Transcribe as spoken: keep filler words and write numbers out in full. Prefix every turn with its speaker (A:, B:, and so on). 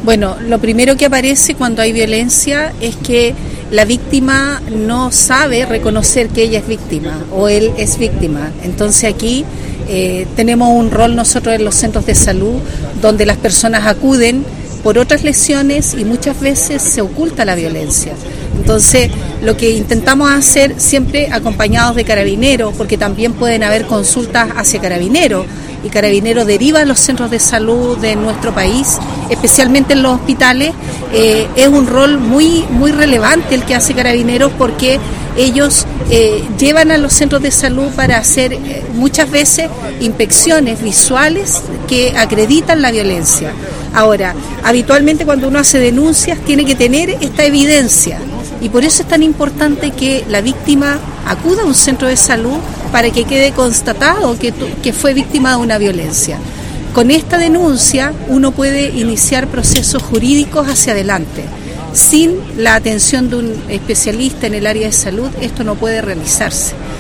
A: Bueno, lo primero que aparece cuando hay violencia es que la víctima no sabe reconocer que ella es víctima o él es víctima. Entonces aquí eh, tenemos un rol nosotros en los centros de salud donde las personas acuden por otras lesiones y muchas veces se oculta la violencia. Entonces, lo que intentamos hacer siempre acompañados de carabineros, porque también pueden haber consultas hacia carabineros, y Carabineros deriva a los centros de salud de nuestro país, especialmente en los hospitales. Eh, es un rol muy, muy relevante el que hace Carabineros, porque ellos eh, llevan a los centros de salud para hacer eh, muchas veces inspecciones visuales que acreditan la violencia. Ahora, habitualmente cuando uno hace denuncias tiene que tener esta evidencia, y por eso es tan importante que la víctima acuda a un centro de salud para que quede constatado que, que fue víctima de una violencia. Con esta denuncia uno puede iniciar procesos jurídicos hacia adelante. Sin la atención de un especialista en el área de salud, esto no puede realizarse.